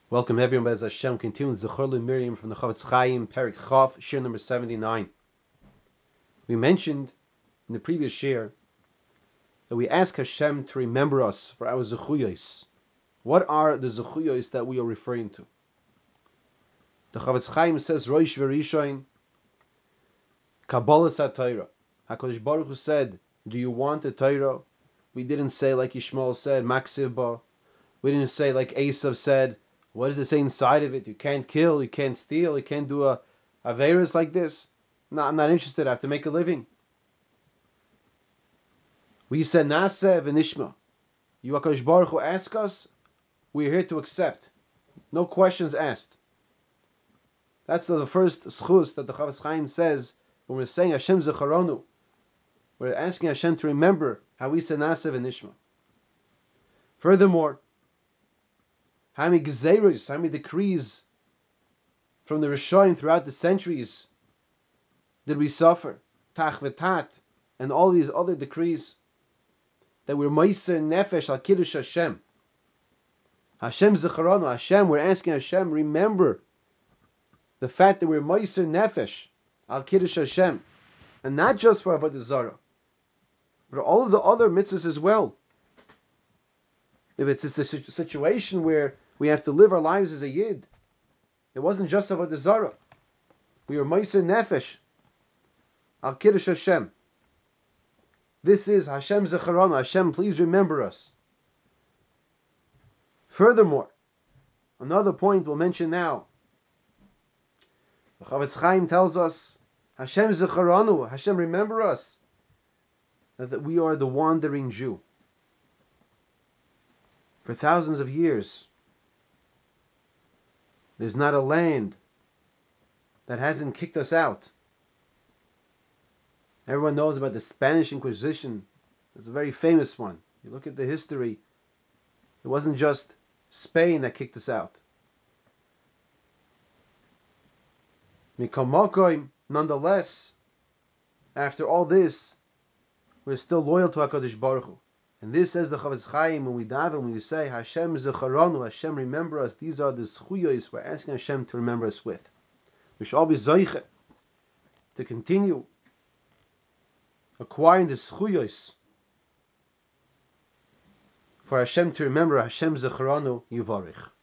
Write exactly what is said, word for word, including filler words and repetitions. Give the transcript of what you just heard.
Welcome everyone, as Hashem continues Zechor Miriam from the Chofetz Chaim, Perik Chof, Shir number seventy-nine. We mentioned in the previous shir that we ask Hashem to remember us for our Zechuyos. What are the Zechuyos that we are referring to? The Chofetz Chaim says, Roish V'Rishoin, Kabbalah HaTorah. HaKadosh Baruch Hu said, do you want the Torah? We didn't say like Yishmael said, Maksiv Ba. We didn't say like Esav said, what does it say inside of it? You can't kill, you can't steal, you can't do a Averas like this. No, I'm not interested, I have to make a living. We said Naseh v'nishma. You HaKadosh Baruch Hu ask us, we're here to accept. No questions asked. That's the first schus that the Chofetz Chaim says when we're saying Hashem Zecharonu. We're asking Hashem to remember how we said Naseh v'nishma. Furthermore, how many gzeros, how many decrees from the Rishonim throughout the centuries did we suffer? Tach v'tat, and all these other decrees that we're meiser nefesh al kiddush Hashem. Hashem zecharanu, Hashem, we're asking Hashem, remember the fact that we're meiser nefesh al kiddush Hashem, and not just for avodah zarah, but all of the other mitzvahs as well. If it's a situation where we have to live our lives as a yid, it wasn't just avodah zarah. We were meiser nefesh al kiddush Hashem. This is Hashem Zecharana. Hashem, please remember us. Furthermore, another point we'll mention now. The Chofetz Chaim tells us, Hashem Zecharanu, Hashem, remember us, that, that we are the wandering Jew. For thousands of years, there's not a land that hasn't kicked us out. Everyone knows about the Spanish Inquisition. It's a very famous one. You look at the history, it wasn't just Spain that kicked us out. Nonetheless, after all this, we're still loyal to HaKadosh Baruch Hu. And this, says the Chofetz Chaim, when we daven, when we say, Hashem Zecharanu, Hashem, remember us, these are the zechuyos we're asking Hashem to remember us with. We should all be zoiche to continue acquiring the zechuyos for Hashem to remember. Hashem Zecharanu Yuvarich.